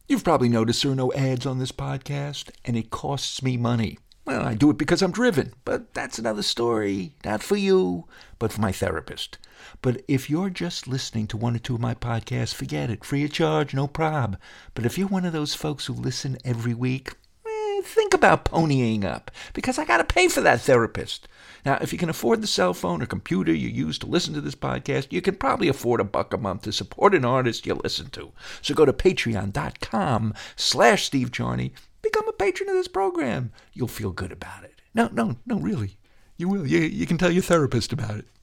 You've probably noticed there are no ads on this podcast, and it costs me money. Well, I do it because I'm driven, but that's another story. Not for you, but for my therapist. But if you're just listening to one or two of my podcasts, forget it. Free of charge, no prob. But if you're one of those folks who listen every week, think about ponying up, because I got to pay for that therapist. Now, if you can afford the cell phone or computer you use to listen to this podcast, you can probably afford $1 a month to support an artist you listen to. So go to patreon.com/Steve Charney. Become a patron of this program. You'll feel good about it. No, really. You will. You can tell your therapist about it.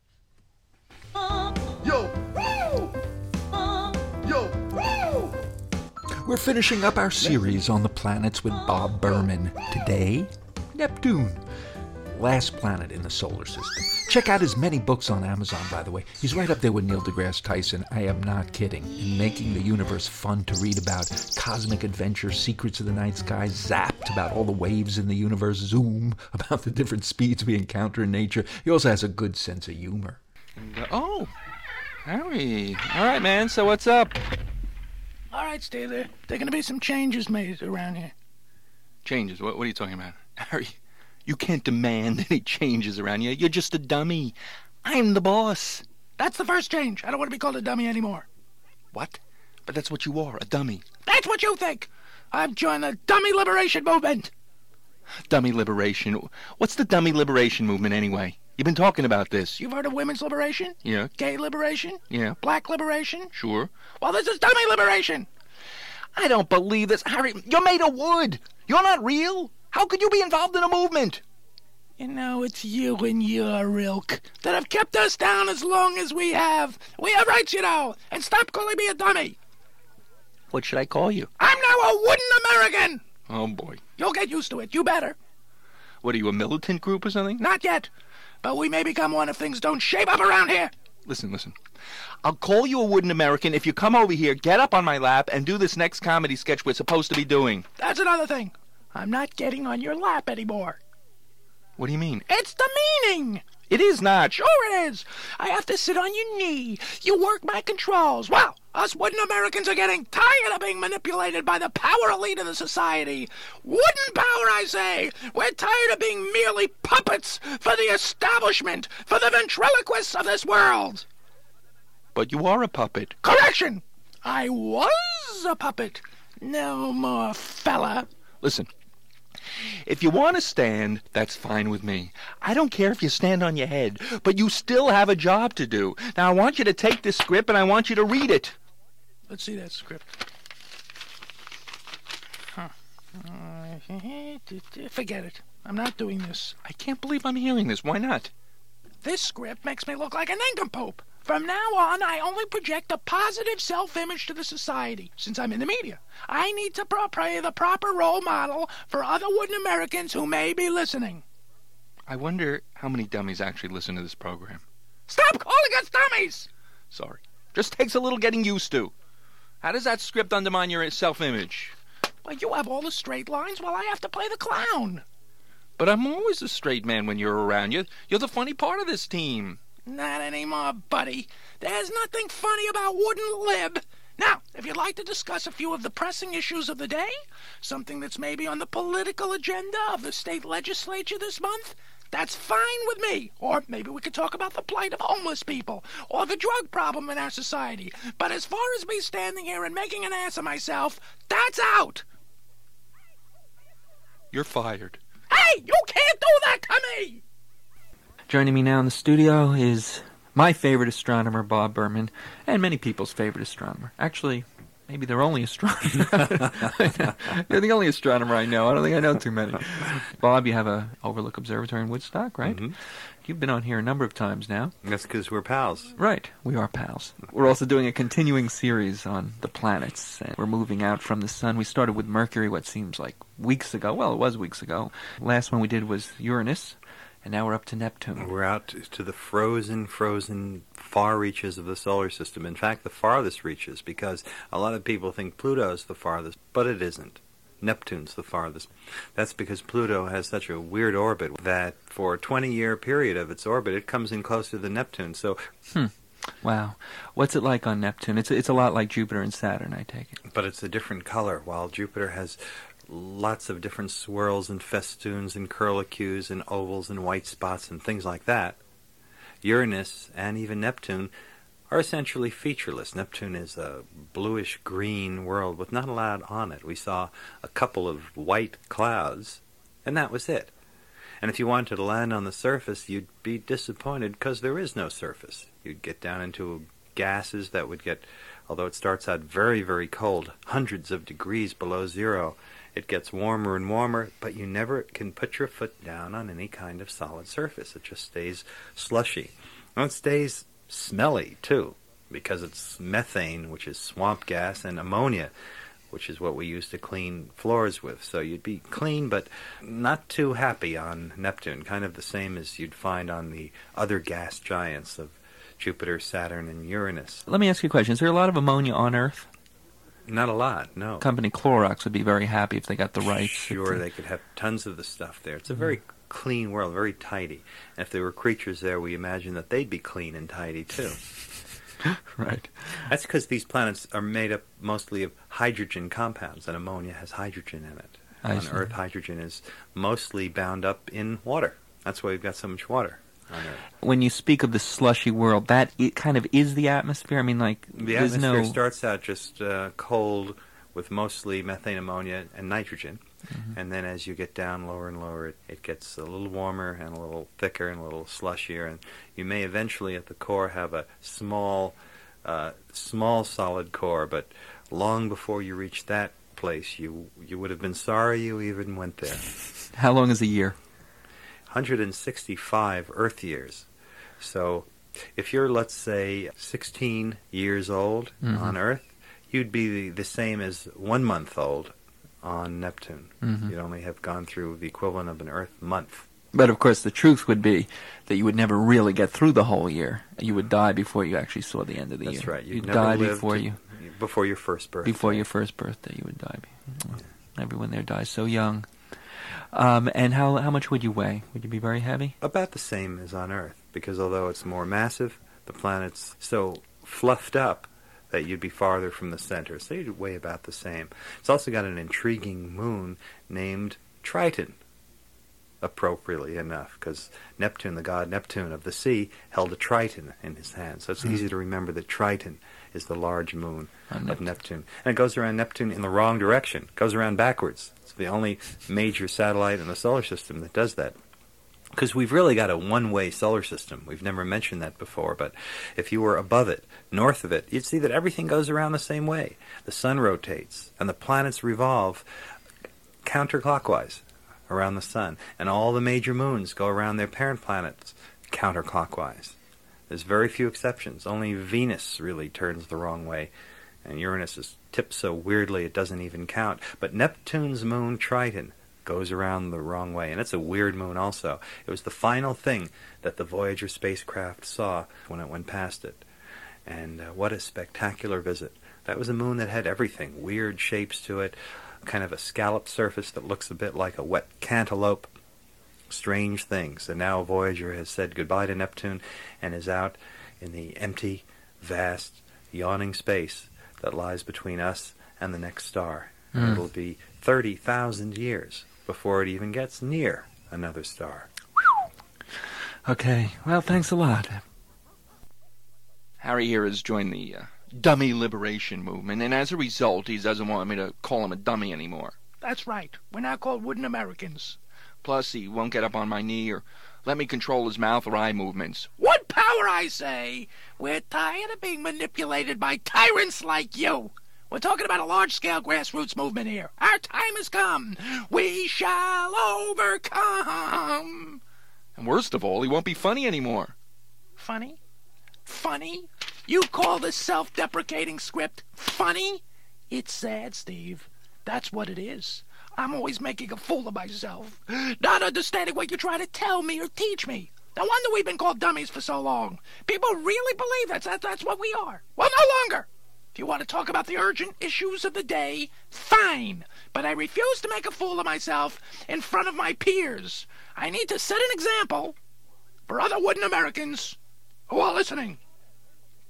Yo! Yo! We're finishing up our series on the planets with Bob Berman. Today, Neptune. Last planet in the solar system. Check out his many books on Amazon, by the way. He's right up there with Neil deGrasse Tyson. I am not kidding. In making the universe fun to read about, cosmic adventure, secrets of the night sky, Zapped, about all the waves in the universe, Zoom, about the different speeds we encounter in nature. He also has a good sense of humor. Oh, Harry. All right, man, so what's up? All right, stay there. There are going to be some changes made around here. Changes? What are you talking about? Harry, you can't demand any changes around you. You're just a dummy. I'm the boss. That's the first change. I don't want to be called a dummy anymore. What? But that's what you are, a dummy. That's what you think. I've joined the Dummy Liberation Movement. Dummy liberation? What's the dummy liberation movement anyway? You've been talking about this. You've heard of women's liberation? Yeah. Gay liberation? Yeah. Black liberation? Sure. Well, this is dummy liberation. I don't believe this. Harry, you're made of wood. You're not real. How could you be involved in a movement? You know, it's you and your ilk that have kept us down as long as we have. We have rights, you know. And stop calling me a dummy. What should I call you? I'm now a wooden American. Oh, boy. You'll get used to it. You better. What, are you a militant group or something? Not yet. But we may become one if things don't shape up around here. Listen. I'll call you a wooden American if you come over here, get up on my lap, and do this next comedy sketch we're supposed to be doing. That's another thing. I'm not getting on your lap anymore. What do you mean? It's the meaning. It is not. Sure it is. I have to sit on your knee. You work my controls. Well, us wooden Americans are getting tired of being manipulated by the power elite of the society. Wooden power, I say. We're tired of being merely puppets for the establishment, for the ventriloquists of this world. But you are a puppet. Correction! I was a puppet. No more, fella. Listen. If you want to stand, that's fine with me. I don't care if you stand on your head, but you still have a job to do. Now, I want you to take this script and I want you to read it. Let's see that script. Forget it. I'm not doing this. I can't believe I'm hearing this. Why not? This script makes me look like a nincompoop. From now on, I only project a positive self-image to the society. Since I'm in the media, I need to portray the proper role model for other wooden Americans who may be listening. I wonder how many dummies actually listen to this program. Stop calling us dummies! Sorry. Just takes a little getting used to. How does that script undermine your self-image? Well, you have all the straight lines while I have to play the clown. But I'm always a straight man when you're around. You're the funny part of this team. Not anymore, buddy. There's nothing funny about wooden lib. Now, if you'd like to discuss a few of the pressing issues of the day, something that's maybe on the political agenda of the state legislature this month, that's fine with me. Or maybe we could talk about the plight of homeless people or the drug problem in our society. But as far as me standing here and making an ass of myself, that's out. You're fired. Hey, you can't do that to me! Joining me now in the studio is my favorite astronomer, Bob Berman, and many people's favorite astronomer. Actually, maybe their only astronomer. You're the only astronomer I know. I don't think I know too many. Bob, you have a Overlook Observatory in Woodstock, right? Mm-hmm. You've been on here a number of times now. That's because we're pals. Right, we are pals. We're also doing a continuing series on the planets, and we're moving out from the sun. We started with Mercury, what seems like weeks ago. Well, it was weeks ago. Last one we did was Uranus. And now we're up to Neptune. We're out to the frozen far reaches of the solar system. In fact, the farthest reaches, because a lot of people think Pluto's the farthest, but it isn't. Neptune's the farthest. That's because Pluto has such a weird orbit that for a 20-year period of its orbit, it comes in closer than Neptune. So Wow. What's it like on Neptune? It's a lot like Jupiter and Saturn, I take it. But it's a different color. While Jupiter has lots of different swirls and festoons and curlicues and ovals and white spots and things like that, Uranus and even Neptune are essentially featureless. Neptune is a bluish-green world with not a lot on it. We saw a couple of white clouds, and that was it. And if you wanted to land on the surface, you'd be disappointed because there is no surface. You'd get down into gases that would get, although it starts out very, very cold, hundreds of degrees below zero, it gets warmer and warmer, but you never can put your foot down on any kind of solid surface. It just stays slushy. And it stays smelly, too, because it's methane, which is swamp gas, and ammonia, which is what we use to clean floors with. So you'd be clean, but not too happy on Neptune, kind of the same as you'd find on the other gas giants of Jupiter, Saturn, and Uranus. Let me ask you a question. Is there a lot of ammonia on Earth? Not a lot, no. Company Clorox would be very happy if they got the rights. Sure, they could have tons of the stuff there. It's a very clean world, very tidy. And if there were creatures there, we imagine that they'd be clean and tidy, too. Right. That's because these planets are made up mostly of hydrogen compounds, and ammonia has hydrogen in it. I On see. Earth, hydrogen is mostly bound up in water. That's why we've got so much water on Earth. When you speak of the slushy world, that it kind of is the atmosphere? I mean, like, The there's atmosphere no... starts out just cold with mostly methane, ammonia, and nitrogen. Mm-hmm. And then as you get down lower and lower, it gets a little warmer and a little thicker and a little slushier. And you may eventually at the core have a small solid core, but long before you reach that place, you would have been sorry you even went there. How long is a year? 165 Earth years. So if you're, let's say, 16 years old on Earth, you'd be the same as 1 month old on Neptune. You'd only have gone through the equivalent of an Earth month. But, of course, the truth would be that you would never really get through the whole year. You would die before you actually saw the end of the year. That's right. You'd never die lived before your first birthday. Before your first birthday, you would die. Everyone there dies so young. And how much would you weigh? Would you be very heavy? About the same as on Earth, because although it's more massive, the planet's so fluffed up that you'd be farther from the center, so you'd weigh about the same. It's also got an intriguing moon named Triton, appropriately enough, because Neptune, the god Neptune of the sea, held a Triton in his hand, so it's easy to remember that Triton is the large moon of Neptune. And it goes around Neptune in the wrong direction. It goes around backwards. It's the only major satellite in the solar system that does that. Because we've really got a one-way solar system. We've never mentioned that before, but if you were above it, north of it, you'd see that everything goes around the same way. The sun rotates, and the planets revolve counterclockwise around the sun, and all the major moons go around their parent planets counterclockwise. There's very few exceptions. Only Venus really turns the wrong way, and Uranus is tipped so weirdly it doesn't even count. But Neptune's moon, Triton, goes around the wrong way, and it's a weird moon also. It was the final thing that the Voyager spacecraft saw when it went past it. And what a spectacular visit. That was a moon that had everything, weird shapes to it, kind of a scalloped surface that looks a bit like a wet cantaloupe. Strange things. And now Voyager has said goodbye to Neptune and is out in the empty, vast, yawning space that lies between us and the next star. And it'll be 30,000 years before it even gets near another star. Okay. Well, thanks a lot. Harry here has joined the dummy liberation movement, and as a result, he doesn't want me to call him a dummy anymore. That's right. We're now called wooden Americans. Plus, he won't get up on my knee or let me control his mouth or eye movements. What power, I say! We're tired of being manipulated by tyrants like you. We're talking about a large-scale grassroots movement here. Our time has come. We shall overcome. And worst of all, he won't be funny anymore. Funny? Funny? You call this self-deprecating script funny? It's sad, Steve. That's what it is. I'm always making a fool of myself, not understanding what you're trying to tell me or teach me. No wonder we've been called dummies for so long. People really believe that's what we are. Well, no longer. If you want to talk about the urgent issues of the day, fine. But I refuse to make a fool of myself in front of my peers. I need to set an example for other wooden Americans who are listening.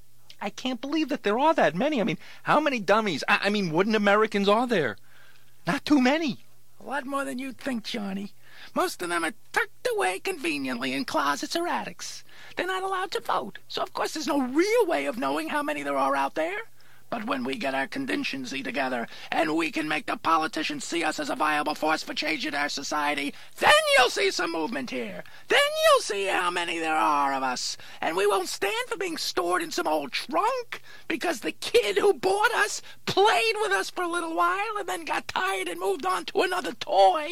I can't believe that there are that many. I mean, how many dummies, I mean, wooden Americans are there? Not too many. A lot more than you'd think, Johnny. Most of them are tucked away conveniently in closets or attics. They're not allowed to vote, so of course there's no real way of knowing how many there are out there. But when we get our contingency together, and we can make the politicians see us as a viable force for change in our society, then you'll see some movement here. Then you'll see how many there are of us. And we won't stand for being stored in some old trunk, because the kid who bought us played with us for a little while and then got tired and moved on to another toy.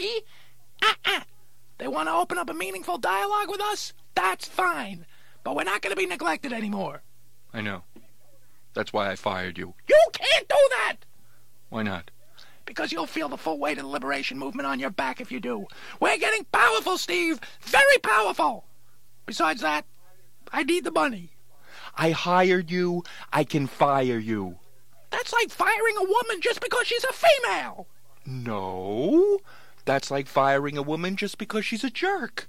They want to open up a meaningful dialogue with us? That's fine. But we're not going to be neglected anymore. I know. That's why I fired you. You can't do that! Why not? Because you'll feel the full weight of the liberation movement on your back if you do. We're getting powerful, Steve. Very powerful. Besides that, I need the money. I hired you. I can fire you. That's like firing a woman just because she's a female. No. That's like firing a woman just because she's a jerk.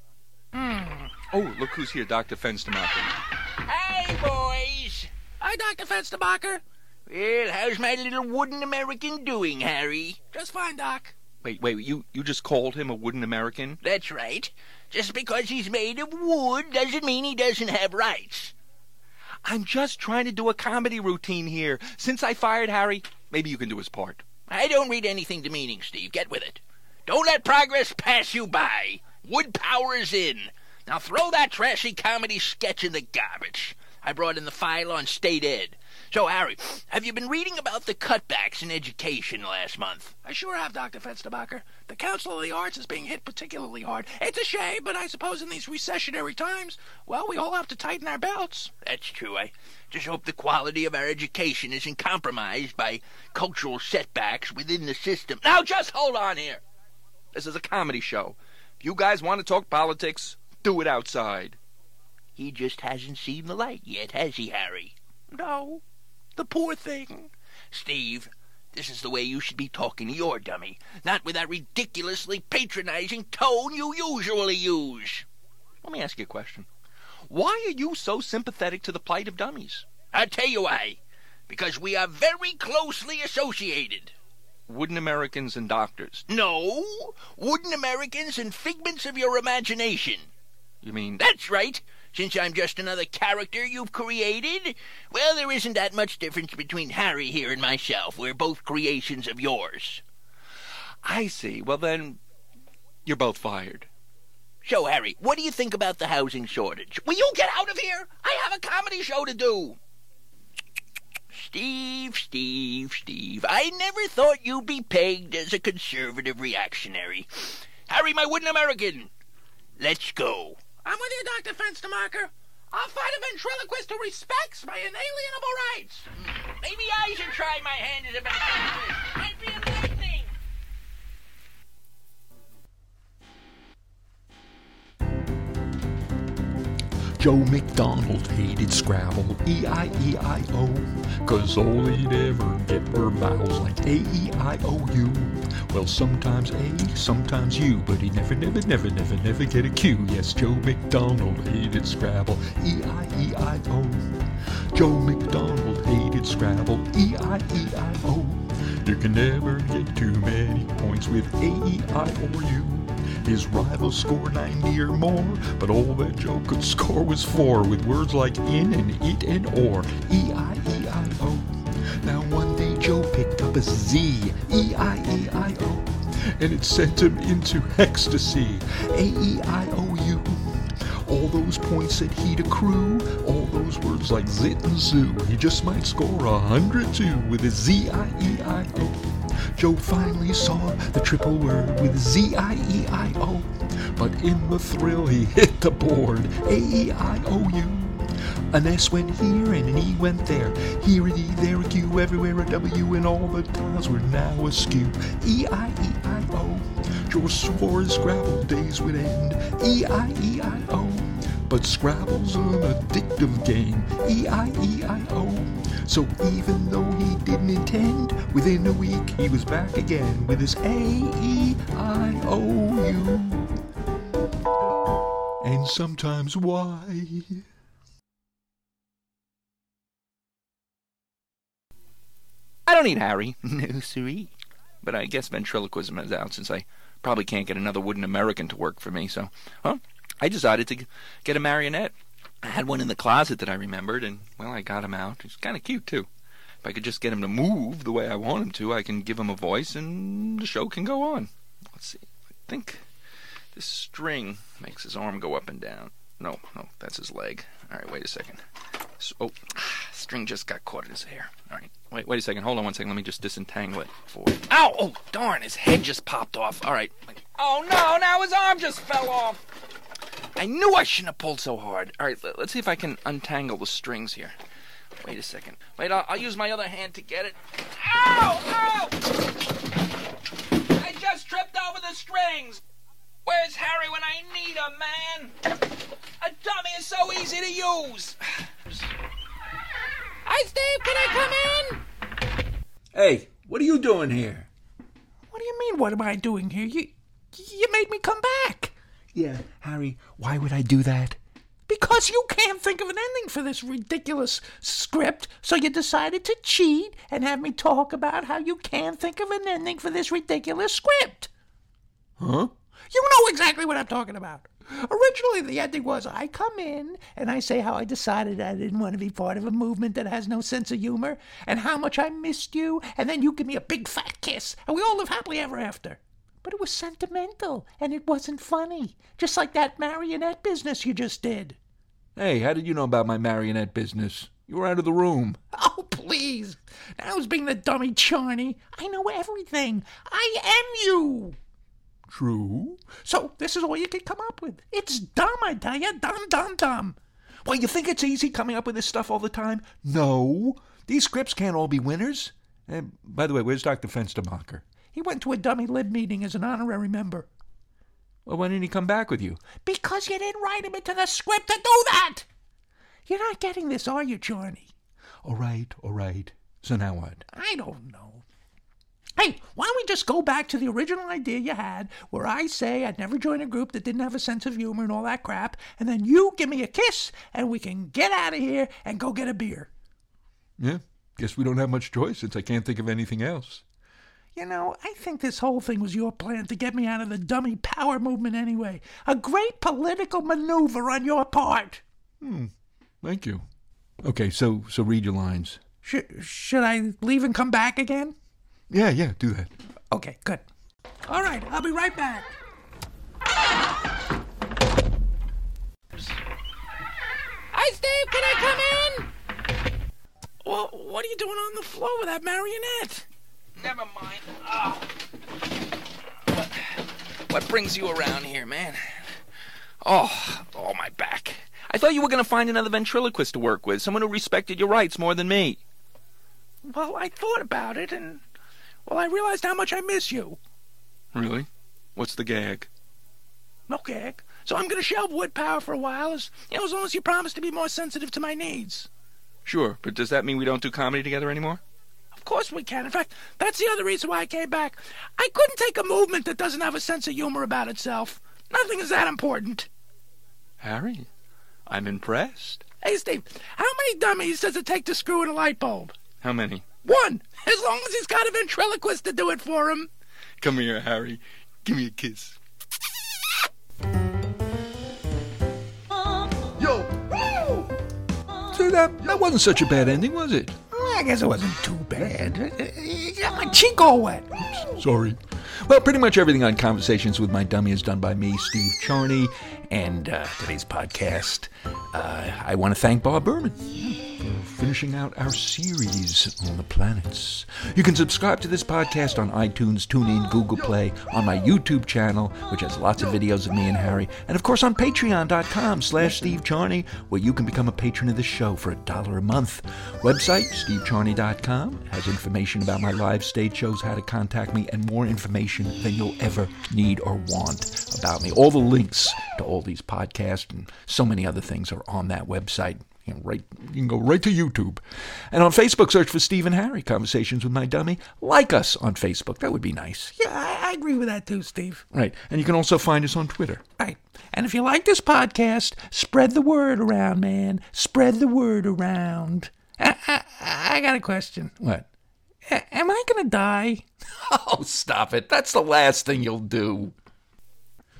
Oh, look who's here, Dr. Fenstermacher. Hey, boys. Hi, Dr. Fenstermacher. Well, how's my little wooden American doing, Harry? Just fine, Doc. Wait, you just called him a wooden American? That's right. Just because he's made of wood doesn't mean he doesn't have rights. I'm just trying to do a comedy routine here. Since I fired Harry, maybe you can do his part. I don't read anything demeaning, Steve. Get with it. Don't let progress pass you by. Wood power is in. Now throw that trashy comedy sketch in the garbage. I brought in the file on state ed. So, Harry, have you been reading about the cutbacks in education last month? I sure have, Dr. Fenstermacher. The Council of the Arts is being hit particularly hard. It's a shame, but I suppose in these recessionary times, well, we all have to tighten our belts. That's true. I just hope the quality of our education isn't compromised by cultural setbacks within the system. Now, just hold on here. This is a comedy show. If you guys want to talk politics, do it outside. He just hasn't seen the light yet, has he, Harry? No. The poor thing. Steve, this is the way you should be talking to your dummy, not with that ridiculously patronizing tone you usually use. Let me ask you a question. Why are you so sympathetic to the plight of dummies? I'll tell you why. Because we are very closely associated. Wooden Americans and doctors. No, wooden Americans and figments of your imagination. You mean... That's right. Since I'm just another character you've created, well, there isn't that much difference between Harry here and myself. We're both creations of yours. I see. Well, then, you're both fired. So, Harry, what do you think about the housing shortage? Will you get out of here? I have a comedy show to do. Steve, I never thought you'd be pegged as a conservative reactionary. Harry, my wooden American, let's go. I'm with you, Dr. Fenstermacher. I'll fight a ventriloquist who respects my inalienable rights. Maybe I should try my hand as a ventriloquist. Might be enlightening. Joe McDonald hated Scrabble, E-I-E-I-O, 'cause all he'd ever get were vowels like A-E-I-O-U. Well, sometimes A, sometimes U, but he never get a Q. Yes, Joe McDonald hated Scrabble, E-I-E-I-O. Joe McDonald hated Scrabble, E-I-E-I-O. You can never get too many points with A, E, I, or U. His rivals score 90 or more, but all that Joe could score was 4 with words like in and it and or, E-I-E-I-O. Now one day Joe picked up a Z, E-I-E-I-O, and it sent him into ecstasy, A-E-I-O-U. All those points that he'd accrue, all those words like zit and zoo, he just might score 100 too with his Z-I-E-I-O. Joe finally saw the triple word with Z-I-E-I-O, but in the thrill he hit the board, A-E-I-O-U. An S went here and an E went there, here a D, there a Q, everywhere a W, and all the tiles were now askew, E-I-E-I-O. Joe swore his Scrabble days would end, E-I-E-I-O. But Scrabble's an addictive game, E-I-E-I-O. So even though he didn't intend, within a week he was back again with his A-E-I-O-U. And sometimes Y. I don't need Harry. No, siree. But I guess ventriloquism is out since I probably can't get another wooden American to work for me, so, I decided to get a marionette. I had one in the closet that I remembered, and, well, I got him out. He's kind of cute, too. If I could just get him to move the way I want him to, I can give him a voice, and the show can go on. Let's see. I think this string makes his arm go up and down. No, that's his leg. All right, wait a second. String just got caught in his hair. All right, wait a second. Hold on one second. Let me just disentangle it for you. Ow! Oh, darn, his head just popped off. All right. Oh, no, now his arm just fell off. I knew I shouldn't have pulled so hard. All right, let's see if I can untangle the strings here. Wait a second. Wait, I'll use my other hand to get it. Ow! Ow! I just tripped over the strings. Where's Harry when I need him, man? A dummy is so easy to use. Hi, Steve. Can I come in? Hey, what are you doing here? What do you mean, what am I doing here? You made me come back. Yeah, Harry, why would I do that? Because you can't think of an ending for this ridiculous script, so you decided to cheat and have me talk about how you can't think of an ending for this ridiculous script. Huh? You know exactly what I'm talking about. Originally, the ending was I come in and I say how I decided I didn't want to be part of a movement that has no sense of humor and how much I missed you, and then you give me a big fat kiss and we all live happily ever after. But it was sentimental and it wasn't funny, just like that marionette business you just did. Hey, how did you know about my marionette business? You were out of the room. Oh, please. Now who's being the dummy, Charney? I know everything. I am you. True. So this is all you can come up with. It's dumb, I tell you. Dumb. Well, you think it's easy coming up with this stuff all the time? No. These scripts can't all be winners. By the way, where's Dr. Fenstermacher? He went to a dummy lib meeting as an honorary member. Well, why didn't he come back with you? Because you didn't write him into the script to do that. You're not getting this, are you, Charney? All right. So now what? I don't know. Hey, why don't we just go back to the original idea you had, where I say I'd never join a group that didn't have a sense of humor and all that crap, and then you give me a kiss, and we can get out of here and go get a beer. Yeah, guess we don't have much choice since I can't think of anything else. You know, I think this whole thing was your plan to get me out of the dummy power movement anyway. A great political maneuver on your part. Thank you. Okay, so read your lines. Should I leave and come back again? Yeah, do that. Okay, good. All right, I'll be right back. Hi, Steve. Can I come in? Well, what are you doing on the floor with that marionette? Never mind. Oh. What brings you around here, man? Oh, my back. I thought you were going to find another ventriloquist to work with, someone who respected your rights more than me. Well, I thought about it, and, I realized how much I miss you. Really? What's the gag? No gag. So I'm going to shelve wood power for a while, as long as you promise to be more sensitive to my needs. Sure, but does that mean we don't do comedy together anymore? Of course we can. In fact, that's the other reason why I came back. I couldn't take a movement that doesn't have a sense of humor about itself. Nothing is that important. Harry, I'm impressed. Hey, Steve, how many dummies does it take to screw in a light bulb? How many? 1, as long as he's got a ventriloquist to do it for him. Come here, Harry. Give me a kiss. Yo! See, that wasn't such a bad ending, was it? I guess it wasn't too bad. You got my cheek all wet. Sorry. Well, pretty much everything on Conversations with My Dummy is done by me, Steve Charney, and today's podcast, I want to thank Bob Berman for finishing out our series on the planets. You can subscribe to this podcast on iTunes, TuneIn, Google Play, on my YouTube channel, which has lots of videos of me and Harry, and of course on patreon.com/Steve Charney, where you can become a patron of the show for $1 a month. Website, stevecharney.com, has information about my live stage shows, how to contact me, and more information than you'll ever need or want about me. All the links to all these podcasts and so many other things are on that website. You can go right to YouTube. And on Facebook, search for Steve and Harry, Conversations with My Dummy. Like us on Facebook. That would be nice. Yeah, I agree with that too, Steve. Right. And you can also find us on Twitter. Right. And if you like this podcast, spread the word around, man. Spread the word around. I got a question. What? Am I gonna die? Oh, stop it. That's the last thing you'll do.